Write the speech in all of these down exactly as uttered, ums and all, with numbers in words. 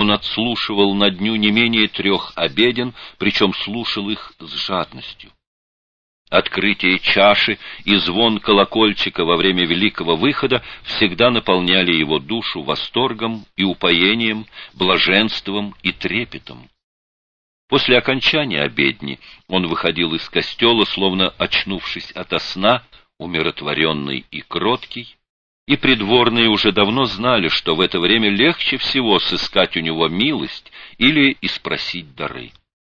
он отслушивал на дню не менее трех обеден, причем слушал их с жадностью. Открытие чаши и звон колокольчика во время великого выхода всегда наполняли его душу восторгом и упоением, блаженством и трепетом. После окончания обедни он выходил из костела, словно очнувшись ото сна, умиротворенный и кроткий, и придворные уже давно знали, что в это время легче всего сыскать у него милость или испросить дары.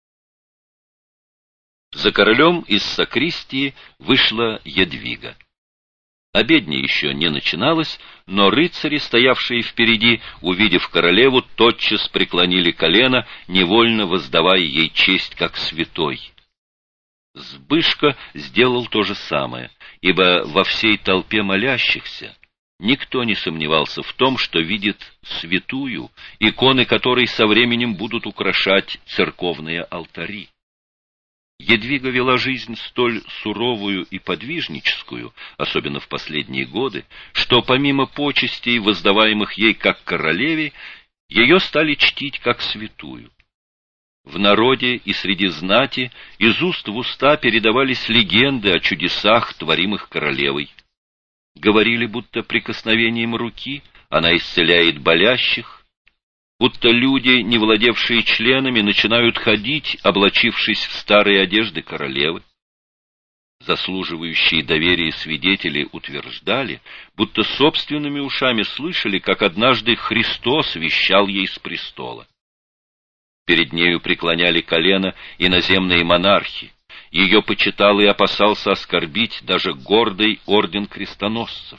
За королем из сакристии вышла Ядвига. Обедня еще не начиналась, но рыцари, стоявшие впереди, увидев королеву, тотчас преклонили колено, невольно воздавая ей честь как святой. Збышка сделал то же самое, ибо во всей толпе молящихся никто не сомневался в том, что видит святую, иконы которой со временем будут украшать церковные алтари. Ядвига вела жизнь столь суровую и подвижническую, особенно в последние годы, что помимо почестей, воздаваемых ей как королеве, ее стали чтить как святую. В народе и среди знати из уст в уста передавались легенды о чудесах, творимых королевой. Говорили, будто прикосновением руки она исцеляет болящих, будто люди, не владевшие членами, начинают ходить, облачившись в старые одежды королевы. Заслуживающие доверия свидетели утверждали, будто собственными ушами слышали, как однажды Христос вещал ей с престола. Перед нею преклоняли колено иноземные монархи. Ее почитал и опасался оскорбить даже гордый орден крестоносцев.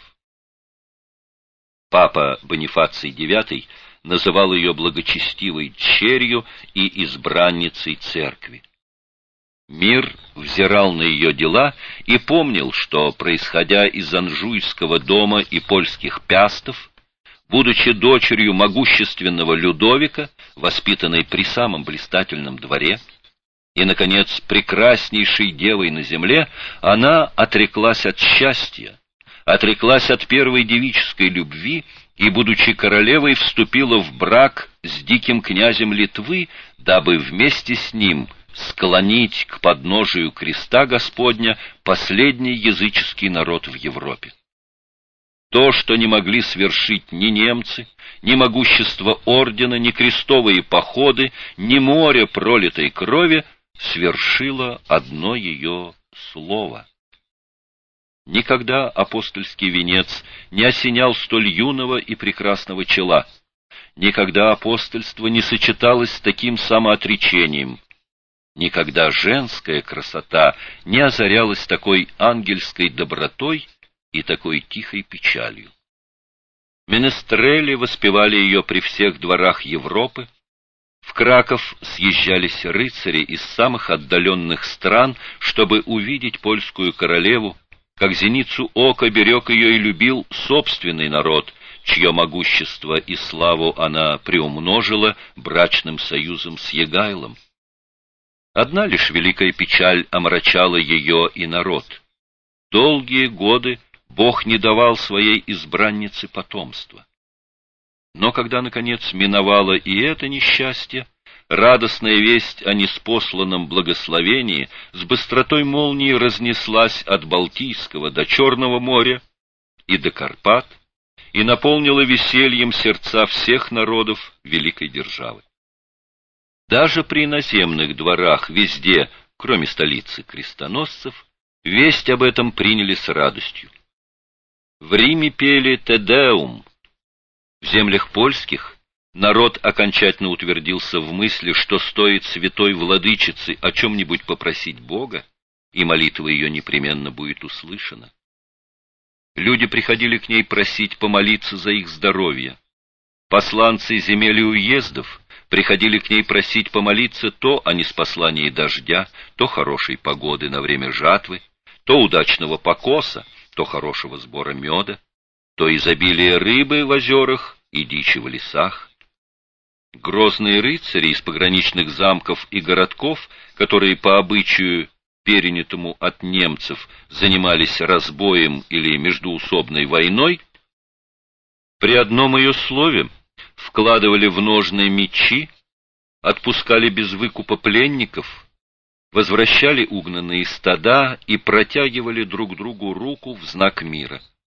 Папа Бонифаций девятый называл ее благочестивой черью и избранницей церкви. Мир взирал на ее дела и помнил, что, происходя из Анжуйского дома и польских пястов, будучи дочерью могущественного Людовика, воспитанной при самом блистательном дворе, и, наконец, прекраснейшей девой на земле, она отреклась от счастья, отреклась от первой девической любви и, будучи королевой, вступила в брак с диким князем Литвы, дабы вместе с ним склонить к подножию креста Господня последний языческий народ в Европе. То, что не могли свершить ни немцы, ни могущество ордена, ни крестовые походы, ни море пролитой крови, свершило одно ее слово. Никогда апостольский венец не осенял столь юного и прекрасного чела. Никогда апостольство не сочеталось с таким самоотречением. Никогда женская красота не озарялась такой ангельской добротой и такой тихой печалью. Менестрели воспевали ее при всех дворах Европы. В Краков съезжались рыцари из самых отдаленных стран, чтобы увидеть польскую королеву, как зеницу ока берег ее и любил собственный народ, чье могущество и славу она приумножила брачным союзом с Егайлом. Одна лишь великая печаль омрачала ее и народ. Долгие годы Бог не давал своей избраннице потомства. Но когда, наконец, миновало и это несчастье, радостная весть о неспосланном благословении с быстротой молнии разнеслась от Балтийского до Черного моря и до Карпат и наполнила весельем сердца всех народов великой державы. Даже при иноземных дворах везде, кроме столицы крестоносцев, весть об этом приняли с радостью. В Риме пели «Те Деум». В землях польских народ окончательно утвердился в мысли, что стоит святой владычице о чем-нибудь попросить Бога, и молитва ее непременно будет услышана. Люди приходили к ней просить помолиться за их здоровье. Посланцы земель и уездов приходили к ней просить помолиться то о ниспослании дождя, то хорошей погоды на время жатвы, то удачного покоса, то хорошего сбора меда, то изобилие рыбы в озерах и дичи в лесах. Грозные рыцари из пограничных замков и городков, которые по обычаю, перенятому от немцев, занимались разбоем или междоусобной войной, при одном ее слове вкладывали в ножны мечи, отпускали без выкупа пленников, возвращали угнанные стада и протягивали друг другу руку в знак мира.